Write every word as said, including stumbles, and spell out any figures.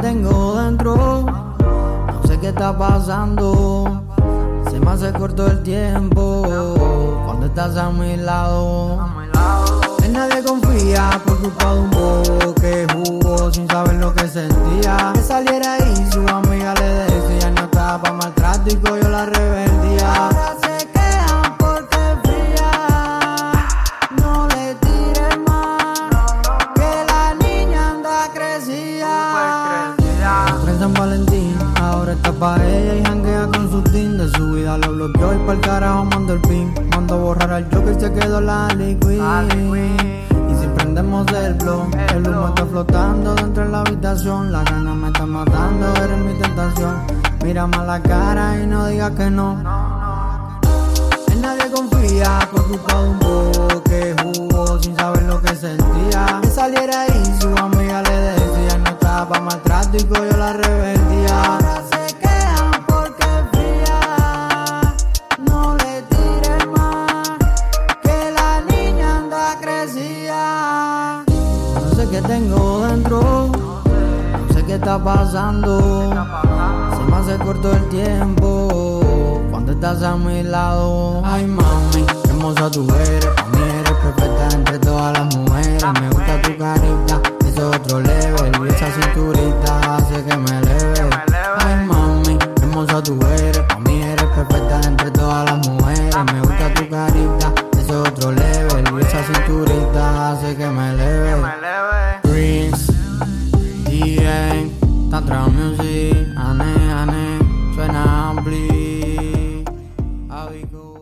tengo dentro, no sé qué está pasando. Se me hace corto el tiempo cuando estás a mi lado. En nadie confía por culpa de un bobo que jugó sin saber lo que sentía. Que saliera y su amiga le decía no estaba pa' maltrato y cogió la rebeldía. Ahora se quejan porque es fría, no le tires más, que la niña anda crecida. En San Valentín, ahora está pa' ella y janguea con su team. De su vida lo bloqueó y pa'l carajo mandó el pin. Mandó borrar al Joker y se quedó la Harley Quinn. Y si prendemos el blog, el humo está flotando dentro de la habitación. La gana me está matando, eres mi tentación. Mírame a la cara y no digas que no. En nadie confía por culpa de un bobo que jugó sin saber lo que sentía. Que saliera y su amiga le decía no estaba pa' maltrato y cogió la rebeldía. Ahora se quejan porque es fría, no le tires más, que la niña anda crecida. No sé qué tengo dentro, no sé qué está pasando. Se me hace corto el tiempo cuando estás a mi lado. Ay mami, qué hermosa tú eres, pa' mí eres perfecta entre todas las mujeres. Me gusta tu carita, eso es otro level, y esa cinturita hace que me eleve. Ay mami, qué hermosa tú eres, pa' mí eres perfecta entre todas las mujeres. Me gusta tu carita, eso es otro level, y esa cinturita hace que me eleve. Prince, D N, Tantra Music, Ane, Ane, suena ampli. Avico.